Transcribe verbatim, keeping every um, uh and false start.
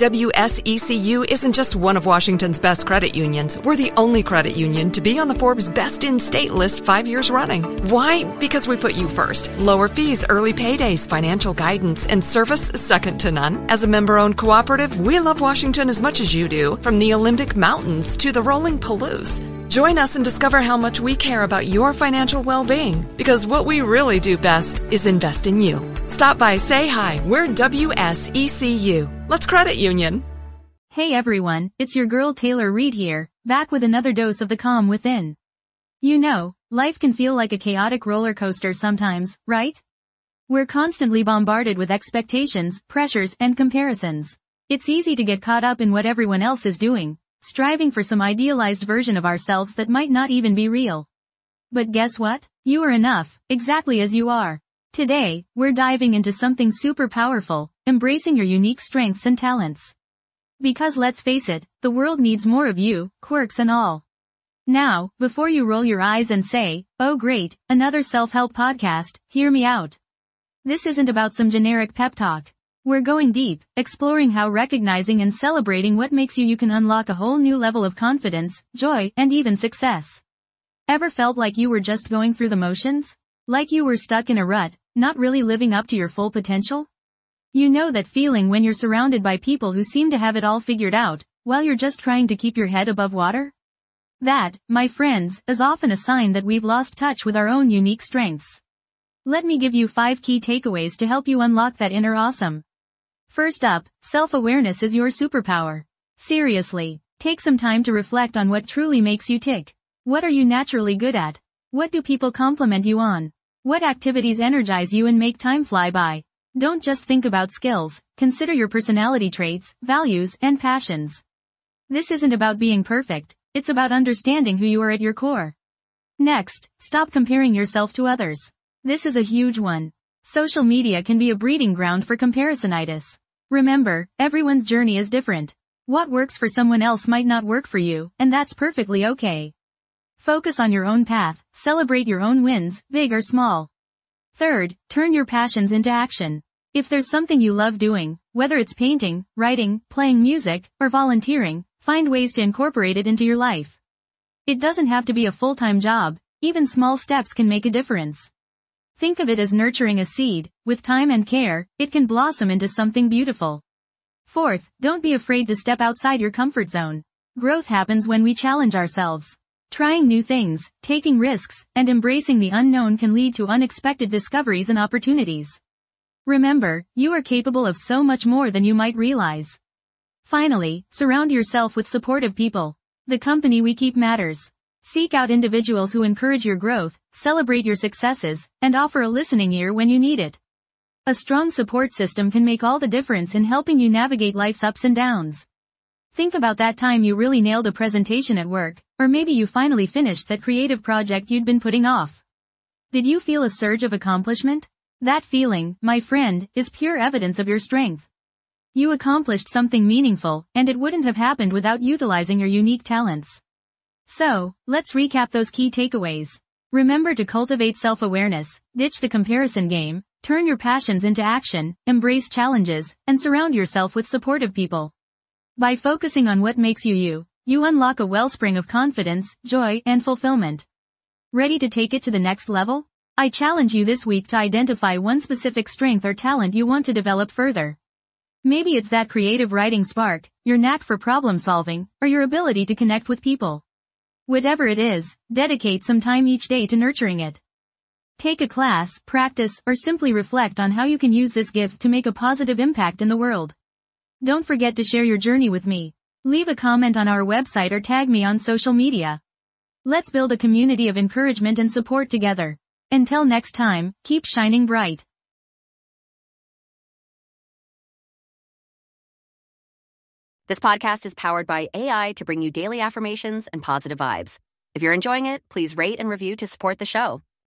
W S E C U isn't just one of Washington's best credit unions. We're the only credit union to be on the Forbes Best in State list five years running. Why? Because we put you first. Lower fees, early paydays, financial guidance, and service second to none. As a member-owned cooperative, we love Washington as much as you do, from the Olympic Mountains to the rolling Palouse. Join us and discover how much we care about your financial well-being, because what we really do best is invest in you. Stop by, say hi. We're W S E C U. Let's credit union. Hey everyone, it's your girl Taylor Reed here, back with another dose of the calm within. You know, life can feel like a chaotic roller coaster sometimes, right? We're constantly bombarded with expectations, pressures, and comparisons. It's easy to get caught up in what everyone else is doing, striving for some idealized version of ourselves that might not even be real. But guess what? You are enough, exactly as you are. Today, we're diving into something super powerful, embracing your unique strengths and talents. Because let's face it, the world needs more of you, quirks and all. Now, before you roll your eyes and say, oh great, another self-help podcast, hear me out. This isn't about some generic pep talk. We're going deep, exploring how recognizing and celebrating what makes you you can unlock a whole new level of confidence, joy, and even success. Ever felt like you were just going through the motions? Like you were stuck in a rut, not really living up to your full potential? You know that feeling when you're surrounded by people who seem to have it all figured out, while you're just trying to keep your head above water? That, my friends, is often a sign that we've lost touch with our own unique strengths. Let me give you five key takeaways to help you unlock that inner awesome. First up, self-awareness is your superpower. Seriously, take some time to reflect on what truly makes you tick. What are you naturally good at? What do people compliment you on? What activities energize you and make time fly by? Don't just think about skills, consider your personality traits, values, and passions. This isn't about being perfect, it's about understanding who you are at your core. Next, stop comparing yourself to others. This is a huge one. Social media can be a breeding ground for comparisonitis. Remember, everyone's journey is different. What works for someone else might not work for you, and that's perfectly okay. Focus on your own path, celebrate your own wins, big or small. Third, turn your passions into action. If there's something you love doing, whether it's painting, writing, playing music, or volunteering, find ways to incorporate it into your life. It doesn't have to be a full-time job, even small steps can make a difference. Think of it as nurturing a seed. With time and care, it can blossom into something beautiful. Fourth, don't be afraid to step outside your comfort zone. Growth happens when we challenge ourselves. Trying new things, taking risks, and embracing the unknown can lead to unexpected discoveries and opportunities. Remember, you are capable of so much more than you might realize. Finally, surround yourself with supportive people. The company we keep matters. Seek out individuals who encourage your growth, celebrate your successes, and offer a listening ear when you need it. A strong support system can make all the difference in helping you navigate life's ups and downs. Think about that time you really nailed a presentation at work, or maybe you finally finished that creative project you'd been putting off. Did you feel a surge of accomplishment? That feeling, my friend, is pure evidence of your strength. You accomplished something meaningful, and it wouldn't have happened without utilizing your unique talents. So, let's recap those key takeaways. Remember to cultivate self-awareness, ditch the comparison game, turn your passions into action, embrace challenges, and surround yourself with supportive people. By focusing on what makes you you, you unlock a wellspring of confidence, joy, and fulfillment. Ready to take it to the next level? I challenge you this week to identify one specific strength or talent you want to develop further. Maybe it's that creative writing spark, your knack for problem solving, or your ability to connect with people. Whatever it is, dedicate some time each day to nurturing it. Take a class, practice, or simply reflect on how you can use this gift to make a positive impact in the world. Don't forget to share your journey with me. Leave a comment on our website or tag me on social media. Let's build a community of encouragement and support together. Until next time, keep shining bright. This podcast is powered by A I to bring you daily affirmations and positive vibes. If you're enjoying it, please rate and review to support the show.